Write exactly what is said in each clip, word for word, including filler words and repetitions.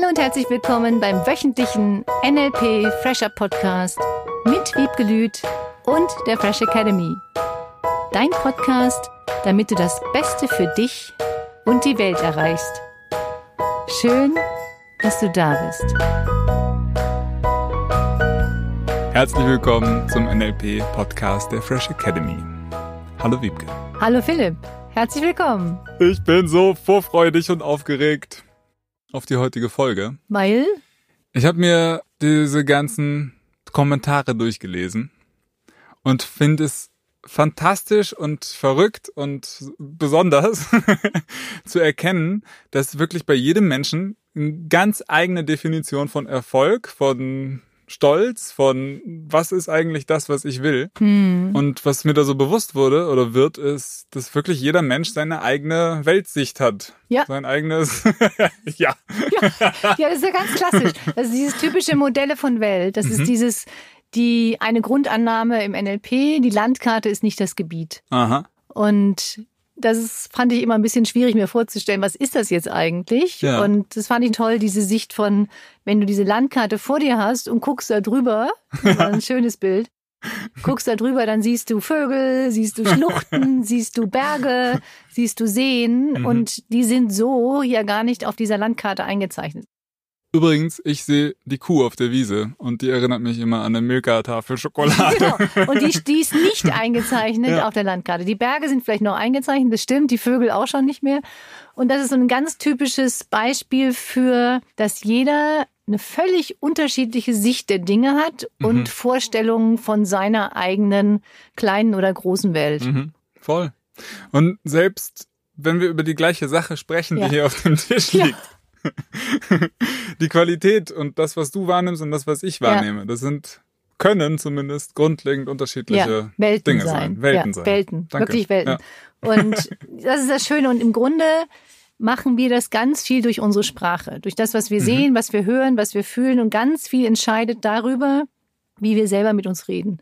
Hallo und herzlich willkommen beim wöchentlichen N L P Fresher Podcast mit Wiebke Lüth und der Fresh Academy. Dein Podcast, damit du das Beste für dich und die Welt erreichst. Schön, dass du da bist. Herzlich willkommen zum N L P Podcast der Fresh Academy. Hallo Wiebke. Hallo Philipp, herzlich willkommen. Ich bin so vorfreudig und aufgeregt auf die heutige Folge. Weil? Ich habe mir diese ganzen Kommentare durchgelesen und finde es fantastisch und verrückt und besonders zu erkennen, dass wirklich bei jedem Menschen eine ganz eigene Definition von Erfolg, von Stolz, von was ist eigentlich das, was ich will. Hm. Und was mir da so bewusst wurde oder wird, ist, dass wirklich jeder Mensch seine eigene Weltsicht hat. Ja. Sein eigenes, ja. ja. Ja, das ist ja ganz klassisch. Das ist dieses typische Modelle von Welt. Das Mhm. ist dieses, die eine Grundannahme im N L P, die Landkarte ist nicht das Gebiet. Aha. Und das ist, fand ich immer ein bisschen schwierig, mir vorzustellen, was ist das jetzt eigentlich? Ja. Und das fand ich toll, diese Sicht von, wenn du diese Landkarte vor dir hast und guckst da drüber, das war ein schönes Bild, guckst da drüber, dann siehst du Vögel, siehst du Schluchten, siehst du Berge, siehst du Seen Mhm. und die sind so ja gar nicht auf dieser Landkarte eingezeichnet. Übrigens, ich sehe die Kuh auf der Wiese und die erinnert mich immer an eine Milka-Tafel Schokolade. Genau. Und die, die ist nicht eingezeichnet Ja. auf der Landkarte. Die Berge sind vielleicht noch eingezeichnet, das stimmt, die Vögel auch schon nicht mehr. Und das ist so ein ganz typisches Beispiel für, dass jeder eine völlig unterschiedliche Sicht der Dinge hat und Mhm. Vorstellungen von seiner eigenen kleinen oder großen Welt. Mhm. Voll. Und selbst wenn wir über die gleiche Sache sprechen, Ja. die hier auf dem Tisch Ja. liegt, die Qualität und das, was du wahrnimmst und das, was ich wahrnehme, das sind, können zumindest grundlegend unterschiedliche Ja, Welten Dinge sein. sein. Welten ja, sein. Welten, Danke. wirklich Welten. Ja. Und das ist das Schöne. Und im Grunde machen wir das ganz viel durch unsere Sprache, durch das, was wir Mhm. sehen, was wir hören, was wir fühlen. Und ganz viel entscheidet darüber, wie wir selber mit uns reden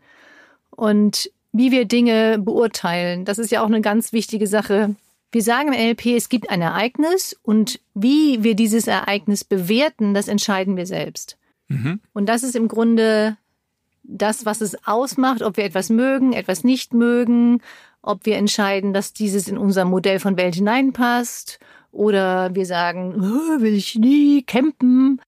und wie wir Dinge beurteilen. Das ist ja auch eine ganz wichtige Sache. Wir sagen im N L P, es gibt ein Ereignis und wie wir dieses Ereignis bewerten, das entscheiden wir selbst. Mhm. Und das ist im Grunde das, was es ausmacht, ob wir etwas mögen, etwas nicht mögen, ob wir entscheiden, dass dieses in unser Modell von Welt hineinpasst oder wir sagen, "Oh, will ich nie campen."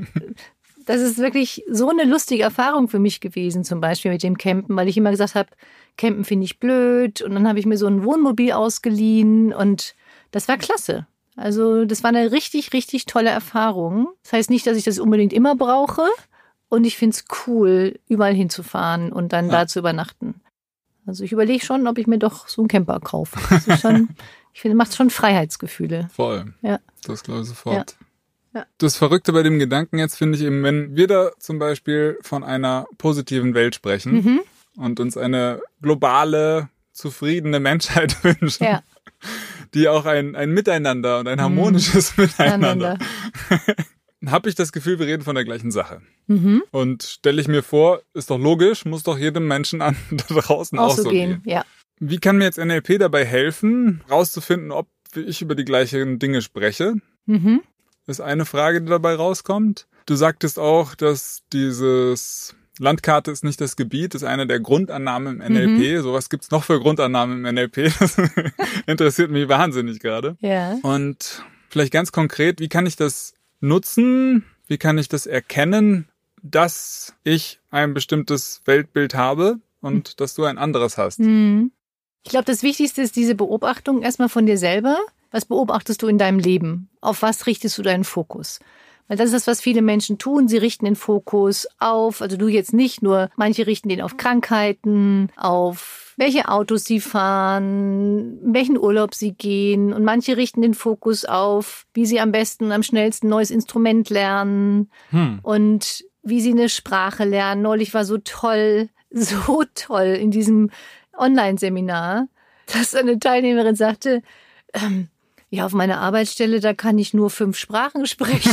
Das ist wirklich so eine lustige Erfahrung für mich gewesen, zum Beispiel mit dem Campen, weil ich immer gesagt habe, Campen finde ich blöd. Und dann habe ich mir so ein Wohnmobil ausgeliehen und das war klasse. Also das war eine richtig, richtig tolle Erfahrung. Das heißt nicht, dass ich das unbedingt immer brauche. Und ich finde es cool, überall hinzufahren und dann Ja. da zu übernachten. Also ich überlege schon, ob ich mir doch so einen Camper kaufe. Das ist schon, ich finde, macht schon Freiheitsgefühle. Voll. Ja. Das glaube ich sofort. Ja. Ja. Das Verrückte bei dem Gedanken jetzt finde ich eben, wenn wir da zum Beispiel von einer positiven Welt sprechen Mhm. und uns eine globale, zufriedene Menschheit wünschen, Ja. die auch ein, ein Miteinander und ein harmonisches Miteinander, Miteinander. habe ich das Gefühl, wir reden von der gleichen Sache. Mhm. Und stelle ich mir vor, ist doch logisch, muss doch jedem Menschen an, da draußen Auch auch so so gehen, gehen. ja. Wie kann mir jetzt N L P dabei helfen, rauszufinden, ob ich über die gleichen Dinge spreche? Mhm. Ist eine Frage, die dabei rauskommt. Du sagtest auch, dass dieses Landkarte ist nicht das Gebiet, ist eine der Grundannahmen im N L P. Mhm. So was gibt's noch für Grundannahmen im N L P? Das interessiert mich wahnsinnig gerade. Ja. Und vielleicht ganz konkret, wie kann ich das nutzen? Wie kann ich das erkennen, dass ich ein bestimmtes Weltbild habe und dass du ein anderes hast? Mhm. Ich glaube, das Wichtigste ist diese Beobachtung erstmal von dir selber. Was beobachtest du in deinem Leben? Auf was richtest du deinen Fokus? Weil das ist das, was viele Menschen tun. Sie richten den Fokus auf, also du jetzt nicht nur, manche richten den auf Krankheiten, auf welche Autos sie fahren, in welchen Urlaub sie gehen. Und manche richten den Fokus auf, wie sie am besten, am schnellsten ein neues Instrument lernen Hm. und wie sie eine Sprache lernen. Neulich war so toll, so toll in diesem Online-Seminar, dass eine Teilnehmerin sagte, ähm, ja, auf meiner Arbeitsstelle, da kann ich nur fünf Sprachen sprechen.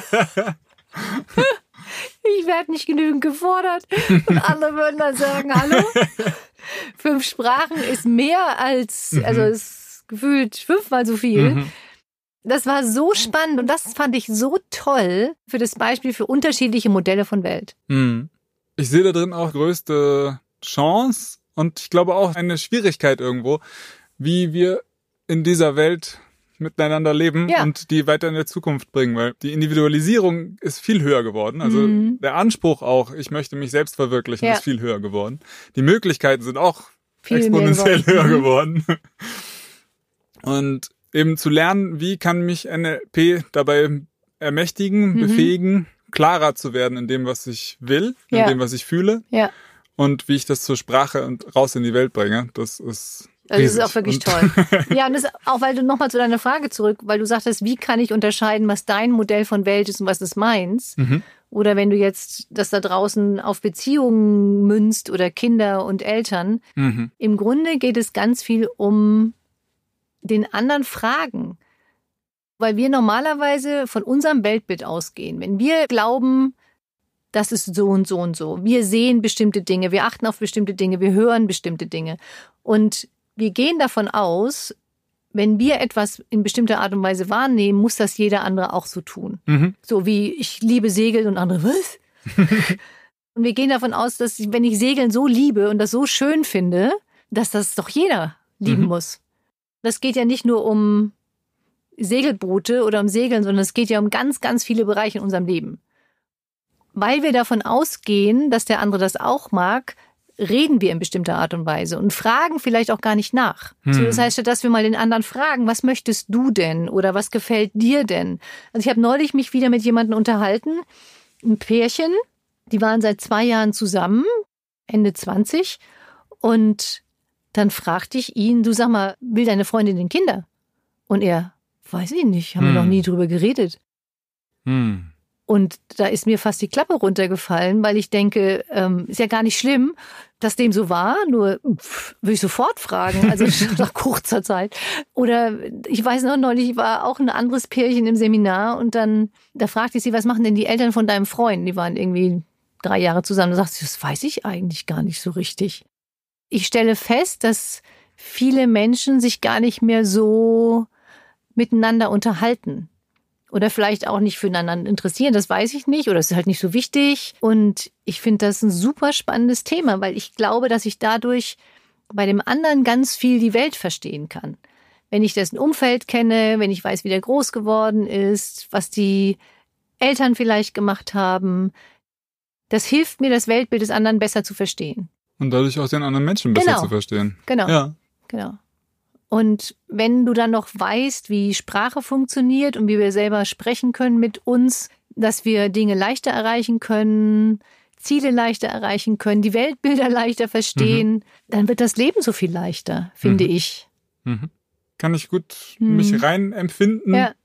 Ich werde nicht genügend gefordert. Und andere würden dann sagen, hallo, fünf Sprachen ist mehr als, also ist gefühlt fünfmal so viel. Mhm. Das war so spannend und das fand ich so toll für das Beispiel für unterschiedliche Modelle von Welt. Hm. Ich sehe da drin auch größte Chance und ich glaube auch eine Schwierigkeit irgendwo, wie wir in dieser Welt miteinander leben ja. und die weiter in der Zukunft bringen, weil die Individualisierung ist viel höher geworden. Also mhm. der Anspruch auch, ich möchte mich selbst verwirklichen, ja. ist viel höher geworden. Die Möglichkeiten sind auch viel exponentiell höher geworden. Und eben zu lernen, wie kann mich N L P dabei ermächtigen, mhm. befähigen, klarer zu werden in dem, was ich will, in ja. dem, was ich fühle ja. und wie ich das zur Sprache und raus in die Welt bringe. Das ist Also das ist auch wirklich und toll. Ja, und das auch, weil du nochmal zu deiner Frage zurück, weil du sagtest, wie kann ich unterscheiden, was dein Modell von Welt ist und was ist meins? Mhm. Oder wenn du jetzt das da draußen auf Beziehungen münzt oder Kinder und Eltern. Mhm. Im Grunde geht es ganz viel um den anderen Fragen. Weil wir normalerweise von unserem Weltbild ausgehen. Wenn wir glauben, das ist so und so und so. Wir sehen bestimmte Dinge, wir achten auf bestimmte Dinge, wir hören bestimmte Dinge. Und wir gehen davon aus, wenn wir etwas in bestimmter Art und Weise wahrnehmen, muss das jeder andere auch so tun. Mhm. So wie ich liebe Segeln und andere, was? Und wir gehen davon aus, dass wenn ich Segeln so liebe und das so schön finde, dass das doch jeder lieben mhm. muss. Das geht ja nicht nur um Segelboote oder um Segeln, sondern es geht ja um ganz, ganz viele Bereiche in unserem Leben. Weil wir davon ausgehen, dass der andere das auch mag, reden wir in bestimmter Art und Weise und fragen vielleicht auch gar nicht nach. Hm. So, das heißt, statt dass wir mal den anderen fragen, was möchtest du denn oder was gefällt dir denn? Also ich habe neulich mich wieder mit jemandem unterhalten, ein Pärchen, die waren seit zwei Jahren zusammen, Ende zwanzig, und dann fragte ich ihn, du sag mal, will deine Freundin denn Kinder? Und er, weiß ich nicht, haben hm. wir noch nie drüber geredet. Hm. Und da ist mir fast die Klappe runtergefallen, weil ich denke, ähm, ist ja gar nicht schlimm, dass dem so war, nur pff, würde ich sofort fragen, also nach kurzer Zeit. Oder ich weiß noch, neulich war auch ein anderes Pärchen im Seminar und dann, da fragte ich sie, was machen denn die Eltern von deinem Freund? Die waren irgendwie drei Jahre zusammen. Da sagt sie, das weiß ich eigentlich gar nicht so richtig. Ich stelle fest, dass viele Menschen sich gar nicht mehr so miteinander unterhalten. Oder vielleicht auch nicht füreinander interessieren, das weiß ich nicht. Oder es ist halt nicht so wichtig. Und ich finde das ein super spannendes Thema, weil ich glaube, dass ich dadurch bei dem anderen ganz viel die Welt verstehen kann. Wenn ich dessen Umfeld kenne, wenn ich weiß, wie der groß geworden ist, was die Eltern vielleicht gemacht haben. Das hilft mir, das Weltbild des anderen besser zu verstehen. Und dadurch auch den anderen Menschen besser genau. zu verstehen. Genau, ja. genau. Und wenn du dann noch weißt, wie Sprache funktioniert und wie wir selber sprechen können mit uns, dass wir Dinge leichter erreichen können, Ziele leichter erreichen können, die Weltbilder leichter verstehen, mhm. dann wird das Leben so viel leichter, finde mhm. ich. Mhm. Kann ich gut mhm. mich rein empfinden. Ja.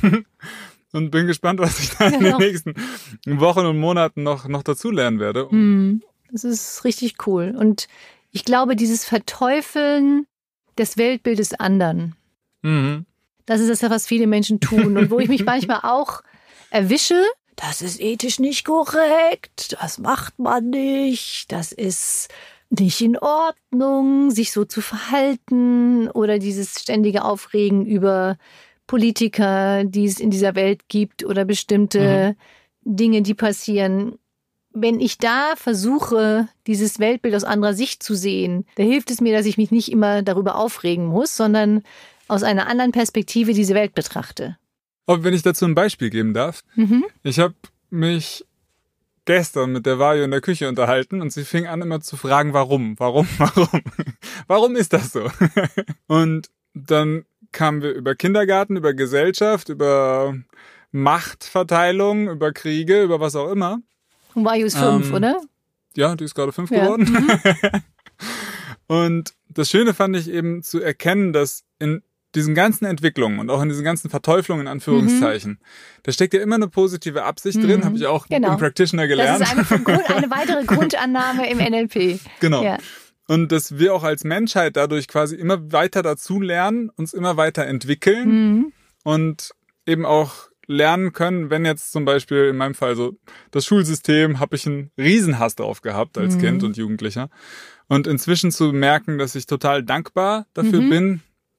Und bin gespannt, was ich da in genau. den nächsten Wochen und Monaten noch, noch dazu lernen werde. Mhm. Das ist richtig cool. Und ich glaube, dieses Verteufeln des Weltbildes anderen. Mhm. Das ist das, was viele Menschen tun. Und wo ich mich manchmal auch erwische, das ist ethisch nicht korrekt, das macht man nicht, das ist nicht in Ordnung, sich so zu verhalten oder dieses ständige Aufregen über Politiker, die es in dieser Welt gibt oder bestimmte mhm. Dinge, die passieren. Wenn ich da versuche, dieses Weltbild aus anderer Sicht zu sehen, da hilft es mir, dass ich mich nicht immer darüber aufregen muss, sondern aus einer anderen Perspektive diese Welt betrachte. Und wenn ich dazu ein Beispiel geben darf. Mhm. Ich habe mich gestern mit der Vajo in der Küche unterhalten und sie fing an immer zu fragen, warum, warum, warum? Warum ist das so? Und dann kamen wir über Kindergarten, über Gesellschaft, über Machtverteilung, über Kriege, über was auch immer. Und Vajo ist fünf, ähm, oder? Ja, die ist gerade fünf ja. geworden. Mhm. Und das Schöne fand ich eben zu erkennen, dass in diesen ganzen Entwicklungen und auch in diesen ganzen Verteuflungen in Anführungszeichen, mhm. da steckt ja immer eine positive Absicht mhm. drin, habe ich auch genau. im Practitioner gelernt. Das ist eine, Grund, eine weitere Grundannahme im N L P. Genau. Ja. Und dass wir auch als Menschheit dadurch quasi immer weiter dazu lernen, uns immer weiter entwickeln mhm. und eben auch lernen können, wenn jetzt zum Beispiel in meinem Fall so das Schulsystem, habe ich einen Riesenhass drauf gehabt als mhm. Kind und Jugendlicher. Und inzwischen zu merken, dass ich total dankbar dafür mhm. bin,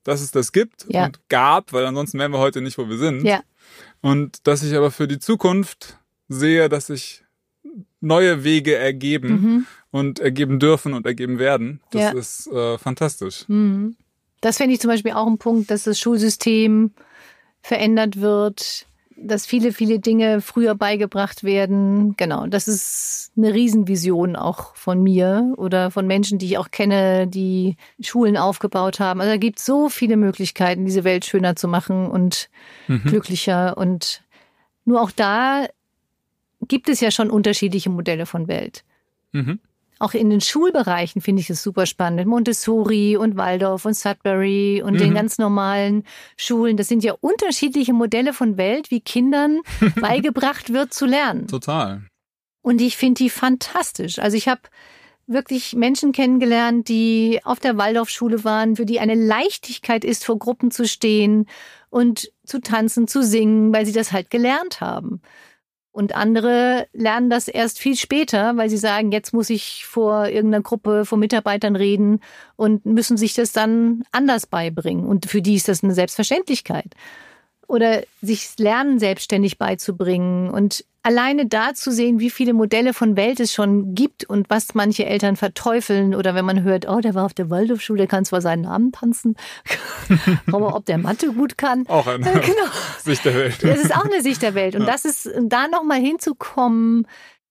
dass es das gibt ja. und gab, weil ansonsten wären wir heute nicht, wo wir sind. Ja. Und dass ich aber für die Zukunft sehe, dass sich neue Wege ergeben mhm. und ergeben dürfen und ergeben werden. Das ja. ist äh, fantastisch. Mhm. Das fände ich zum Beispiel auch ein Punkt, dass das Schulsystem verändert wird, dass viele, viele Dinge früher beigebracht werden. Genau, das ist eine Riesenvision auch von mir oder von Menschen, die ich auch kenne, die Schulen aufgebaut haben. Also da gibt es so viele Möglichkeiten, diese Welt schöner zu machen und mhm. glücklicher. Und nur auch da gibt es ja schon unterschiedliche Modelle von Welt. Mhm. Auch in den Schulbereichen finde ich es super spannend. Montessori und Waldorf und Sudbury und mhm. den ganz normalen Schulen. Das sind ja unterschiedliche Modelle von Welt, wie Kindern beigebracht wird zu lernen. Total. Und ich finde die fantastisch. Also ich habe wirklich Menschen kennengelernt, die auf der Waldorfschule waren, für die eine Leichtigkeit ist, vor Gruppen zu stehen und zu tanzen, zu singen, weil sie das halt gelernt haben. Und andere lernen das erst viel später, weil sie sagen, jetzt muss ich vor irgendeiner Gruppe von Mitarbeitern reden und müssen sich das dann anders beibringen. Und für die ist das eine Selbstverständlichkeit. Oder sich Lernen selbstständig beizubringen. Und alleine da zu sehen, wie viele Modelle von Welt es schon gibt und was manche Eltern verteufeln. Oder wenn man hört, oh, der war auf der Waldorfschule, der kann zwar seinen Namen tanzen, aber ob der Mathe gut kann. Auch eine genau. Sicht der Welt. Das ist auch eine Sicht der Welt. Und ja. das ist, da nochmal hinzukommen,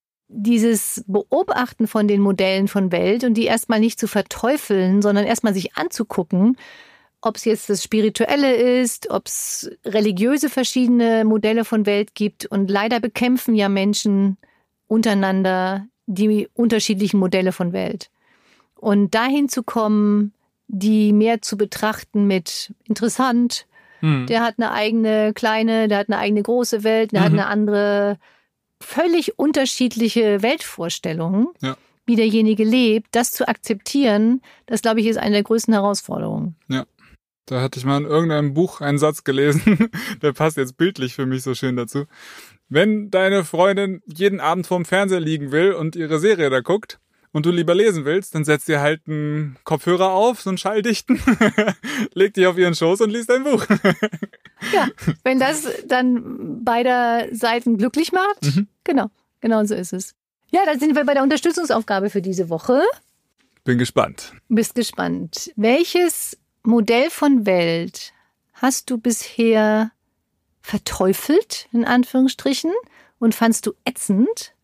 dieses Beobachten von den Modellen von Welt und die erstmal nicht zu verteufeln, sondern erstmal sich anzugucken, ob es jetzt das Spirituelle ist, ob es religiöse verschiedene Modelle von Welt gibt. Und leider bekämpfen ja Menschen untereinander die unterschiedlichen Modelle von Welt. Und dahin zu kommen, die mehr zu betrachten mit interessant, hm. der hat eine eigene kleine, der hat eine eigene große Welt, der mhm. hat eine andere, völlig unterschiedliche Weltvorstellungen, ja. wie derjenige lebt. Das zu akzeptieren, das, glaube ich, ist eine der größten Herausforderungen. Ja. Da hatte ich mal in irgendeinem Buch einen Satz gelesen, der passt jetzt bildlich für mich so schön dazu. Wenn deine Freundin jeden Abend vorm Fernseher liegen will und ihre Serie da guckt und du lieber lesen willst, dann setzt dir halt einen Kopfhörer auf, so einen schalldichten, leg dich auf ihren Schoß und liest dein Buch. Ja, wenn das dann beider Seiten glücklich macht, mhm. genau, genau so ist es. Ja, dann sind wir bei der Unterstützungsaufgabe für diese Woche. Bin gespannt. Bist gespannt. Welches Modell von Welt hast du bisher verteufelt, in Anführungsstrichen, und fandst du ätzend?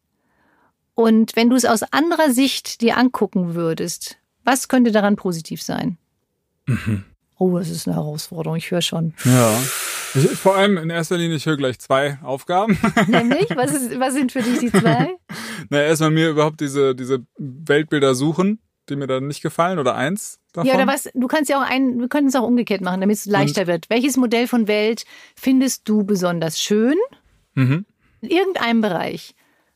Und wenn du es aus anderer Sicht dir angucken würdest, was könnte daran positiv sein? Mhm. Oh, das ist eine Herausforderung, ich höre schon. Ja, ich, vor allem in erster Linie, ich höre gleich zwei Aufgaben. Nämlich? Was, ist, was sind für dich die zwei? Na, erstmal mir überhaupt diese, diese Weltbilder suchen, die mir dann nicht gefallen, oder eins davon. Ja, oder was, du kannst ja auch ein, wir können es auch umgekehrt machen, damit es leichter Und? wird. Welches Modell von Welt findest du besonders schön? Mhm. In irgendeinem Bereich.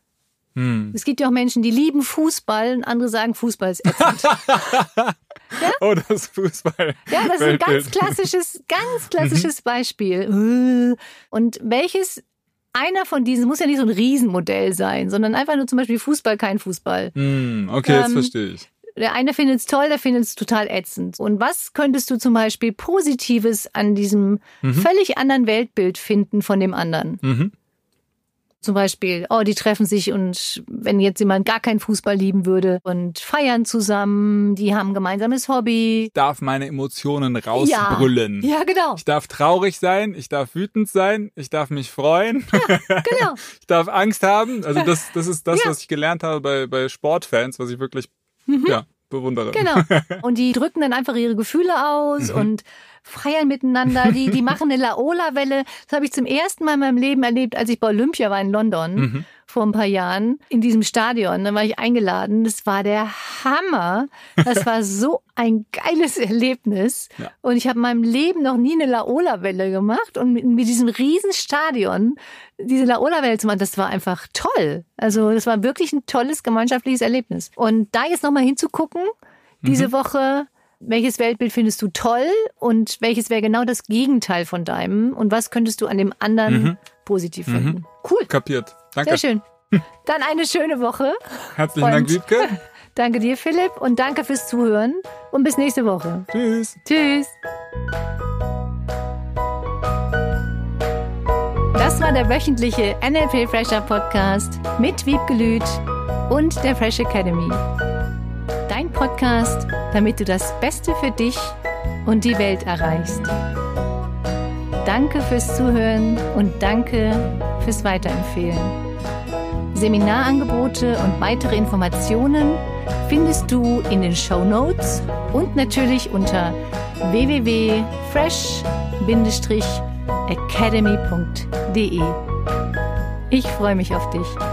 Hm. Es gibt ja auch Menschen, die lieben Fußball und andere sagen, Fußball ist ätzend. Ja? Oh, das Fußball. Ja, das ist ein ganz klassisches, ganz klassisches mhm. Beispiel. Und welches einer von diesen, muss ja nicht so ein Riesenmodell sein, sondern einfach nur zum Beispiel Fußball, kein Fußball. Hm, okay, jetzt ähm, verstehe ich. Der eine findet es toll, der findet es total ätzend. Und was könntest du zum Beispiel Positives an diesem mhm. völlig anderen Weltbild finden von dem anderen? Mhm. Zum Beispiel, oh, die treffen sich und wenn jetzt jemand gar keinen Fußball lieben würde und feiern zusammen, die haben ein gemeinsames Hobby. Ich darf meine Emotionen rausbrüllen. Ja, ja, genau. Ich darf traurig sein, ich darf wütend sein, ich darf mich freuen. Ja, genau. Ich darf Angst haben. Also das, das ist das, ja. was ich gelernt habe bei, bei Sportfans, was ich wirklich mhm. ja, bewundere. Genau. Und die drücken dann einfach ihre Gefühle aus mhm. und feiern miteinander, die, die machen eine Laola-Welle. Das habe ich zum ersten Mal in meinem Leben erlebt, als ich bei Olympia war in London mhm. vor ein paar Jahren, in diesem Stadion. Da war ich eingeladen. Das war der Hammer. Das war so ein geiles Erlebnis. Ja. Und ich habe in meinem Leben noch nie eine Laola-Welle gemacht. Und mit, mit diesem riesen Stadion diese Laola-Welle zu machen, das war einfach toll. Also das war wirklich ein tolles gemeinschaftliches Erlebnis. Und da jetzt nochmal hinzugucken, diese mhm. Woche, welches Weltbild findest du toll und welches wäre genau das Gegenteil von deinem und was könntest du an dem anderen mhm. positiv finden? Mhm. Cool. Kapiert. Danke. Sehr schön. Dann eine schöne Woche. Herzlichen und Dank, Wiebke. Danke dir, Philipp, und danke fürs Zuhören und bis nächste Woche. Tschüss. Tschüss. der wöchentliche N L P Fresher Podcast mit Wiebke Lüth und der Fresh Academy. Dein Podcast, damit du das Beste für dich und die Welt erreichst. Danke fürs Zuhören und danke fürs Weiterempfehlen. Seminarangebote und weitere Informationen findest du in den Shownotes und natürlich unter w w w punkt fresh academy punkt d e. Ich freue mich auf dich.